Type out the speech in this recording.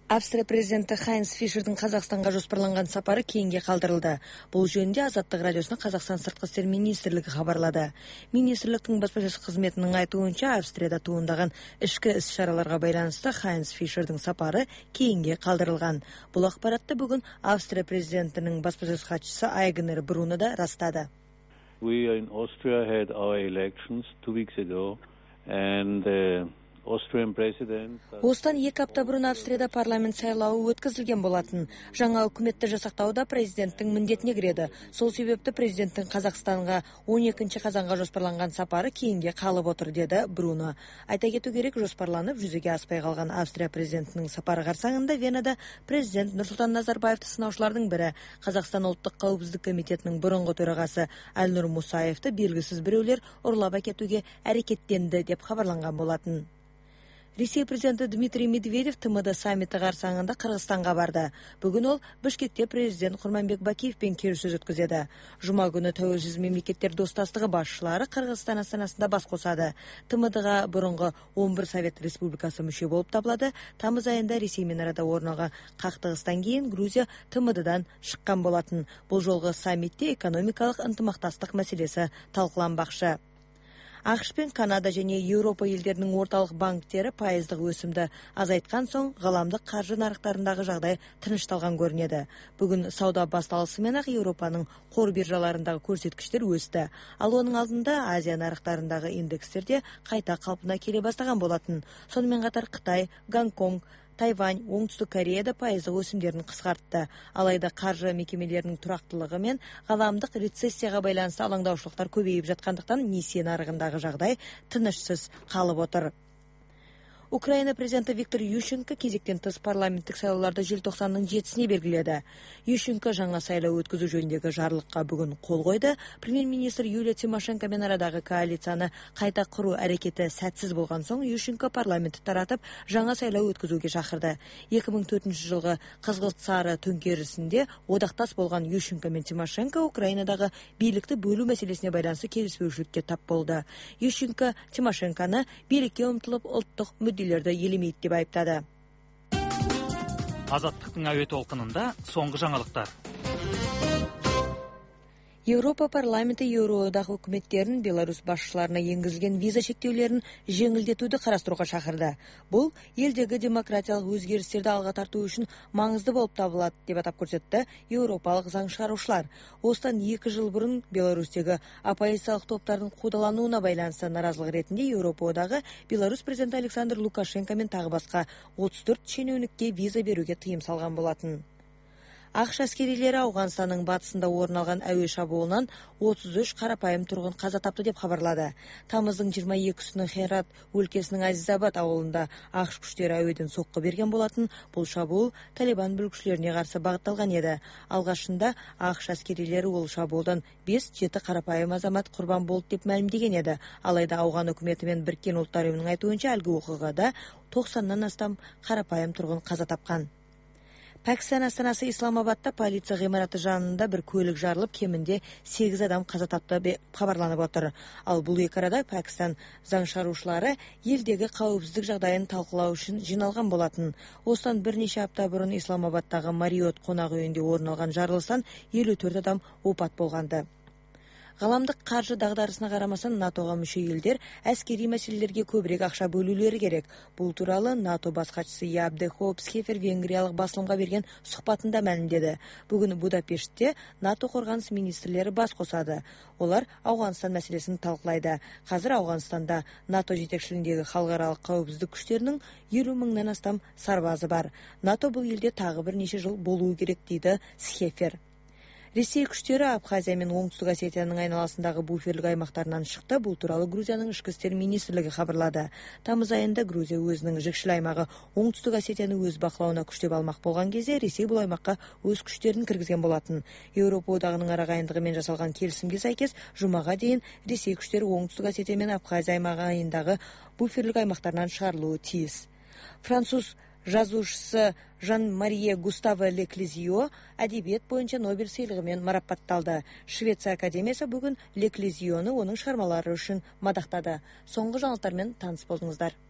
Австрия президенті Хайнц Фишердің Қазақстанға жоспарланған сапары кейінге қалдырылды. Бұл жөнінде Азаттық радиосына Қазақстан сыртқы істер министрлігі хабарлады. Министрліктің баспасөз қызметінің айтуынша, Австрияда туындаған ішкі іс-шараларға байланысты Хайнц Фишердің сапары кейінге қалдырылған. Бұл ақпаратты бүгін Австрия президентінің баспасөз хатшысы Айгнер Бруно да растады. We in Austria had our elections 2 weeks ago, and Осыдан 2 апта бұрын Австрияда парламент сайлауы өткізілген болатын. Жаңа үкіметті жасақтауда президенттің міндетіне кіреді. Сол себепті президенттің Қазақстанға 12 қазанға жоспарланған сапары кейінге қалып отыр, деді Бруно. Айта кету керек, жоспарланып жүзеге аспай қалған Австрия президентінің сапары қарсаңында Венада президент Нұрсұлтан Назарбаевты сынаушылардың бірі, Қазақстан ұлттық қауіпсіздік комитетінің бұрынғы төрағасы Әлнұр Мұсаевты белгісіз біреулер ұрлап әкетуге әрекеттенді деп хабарланған болатын. Ресей президенті Дмитрий Медведев ТМД саммиті қарсаңында Қырғызстанға барды. Бүгін ол Бішкекте президент Құрманбек Бакиевпен келіссөз өткізеді. Жұма күні тәуелсіз мемлекеттер достастығы басшылары Қырғызстан астанасында бас қосады. ТМД-ға бұрынғы 11 Совет Республикасы мүше болып табылады. Тамыз айында Ресеймен арада орын алған қақтығыстан кейін Грузия ТМД-дан шыққан болатын. Бұл жолғы саммитте экономикалық ынтымақтастық мәселесі талқыланбақшы. ақш пен Канада және Еуропа елдерінің орталық банктері пайыздық өсімді азайтқан соң ғаламдық қаржы нарықтарындағы жағдай тынышталған көрінеді. Бүгін сауда басталысымен-ақ Еуропаның қор биржаларындағы көрсеткіштер өсті. Ал оның алдында Азия нарықтарындағы индекстерде қайта қалпына келе бастаған болатын. Сонымен қатар Қытай, Гонконг, Тайвань, Оңтүстік Кореяда пайыздық өсімдерін қысқартты. Алайда қаржы мекемелерінің тұрақтылығы мен ғаламдық рецессияға байланысты алаңдаушылықтар көбейіп жатқандықтан несие нарығындағы жағдай тынышсыз қалып отыр. Украина президенті Виктор Ющенко кезектен тыс парламенттік сайлауларды желтоқсанның 7-сіне белгіледі. Ющенко жаңа сайлау өткізу жөніндегі жарлыққа бүгін қол қойды. Премьер-министр Юлия Тимошенкомен арадағы коалицияны қайта құру әрекеті сәтсіз болған соң Ющенко парламентті таратып жаңа сайлау өткізуге шақырды. 2004 жылғы қызғылт-сары төңкерісінде одақтас болған Ющенко мен Тимошенко Украинадағы билікті бөлу мәселесіне байланысты келіспеушілікке тап болды. Ющенко Тимошенконы билікке ұмтылып ұлттық мүдделерді елемейді деп айыптады. Азаттықтың әуе толқынында соңғы жаңалықтар. Еуропа парламенті Еуроодақ үкіметтерін Беларусь басшыларына енгізілген виза шектеулерін жеңілдетуді қарастыруға шақырды. Бұл елдегі демократиялық өзгерістерді алға тарту үшін маңызды болып табылады деп атап көрсетті еуропалық заң шығарушылар. Осыдан 2 жыл бұрын Беларусьтегі оппозициялық топтардың қудалануына байланысты наразылық ретінде Еуропа одағы Беларусь президенті Александр Лукашенко мен тағы басқа 34 шенеунікке виза беруге тыйым салған болатын. ақш әскерилері Ауғанстанның батысында орын алған әуе шабуылынан 33 қарапайым тұрғын қаза тапты деп хабарлады. Тамыздың 22-сіне Херат өлкесінің Азизабад ауылында ақш күштері әуеден соққы берген болатын. Бұл шабуыл Талибан бүлікшілеріне қарсы бағытталған еді. Алғашында ақш әскерилері ол шабуылдан 5-7 қарапайым азамат құрбан болды деп мәлімдеген еді. Алайда Ауған үкіметі мен Біріккен Ұлттар ұйымының айтуынша әлгі оқиғада 90-нан астам қарапайым тұрғын қаза тапқан. Пәкістан астанасы Исламабадта полиция ғимараты жанында бір көлік жарылып, кемінде 8 адам қаза тапты деп хабарланып отыр. Ал бұл екі арада Пәкістан заң шығарушылары елдегі қауіпсіздік жағдайын талқылау үшін жиналған болатын. Осыдан бірнеше апта бұрын Исламабадтағы Мариот қонақ үйінде орын алған жарылыстан 54 адам опат болғанды. Ғаламдық қаржы дағдарысына қарамастан НАТО-ға мүше елдер әскери мәселелерге көбірек ақша бөлулері керек. Бұл туралы НАТО бас хатшысы Ябде Хоопс-Хефер венгриялық басылымға берген сұхбатында мәлімдеді. Бүгін Будапештте НАТО қорғаныс министрлері бас қосады. Олар Ауғанстан мәселесін талқылайды. Қазір Ауғанстанда НАТО жетекшілігіндегі халықаралық қауіпсіздік күштерінің 50 мыңнан астам сарбазы бар. НАТО бұл елде тағы бірнеше жыл болуы керек дейді Схефер. Ресей күштері Абхазия мен Оңтүстік Осетияның айналасындағы буферлік аймақтарынан шықты. Бұл туралы Грузияның ішкі істер министрлігі хабарлады. Тамыз айында Грузия өзінің жікшіл аймағы Оңтүстік Осетияны өз бақылауына күштеп алмақ болған кезде Ресей бұл аймаққа өз күштерін кіргізген болатын. Еуропа одағының арағайындығымен жасалған келісімге сәйкес жұмаға дейін Ресей күштері Оңтүстік Осетия мен Абхазия аймағындағы буферлік аймақтарынан шығарылуы тиіс. Француз жазушысы Жан-Марие Густаво Леклезио әдебиет бойынша Нобель сыйлығымен марапатталды. Швеция академиясы бүгін Леклезионы оның шығармалары үшін мадақтады. Соңғы жаңалықтармен таныс болыңыздар.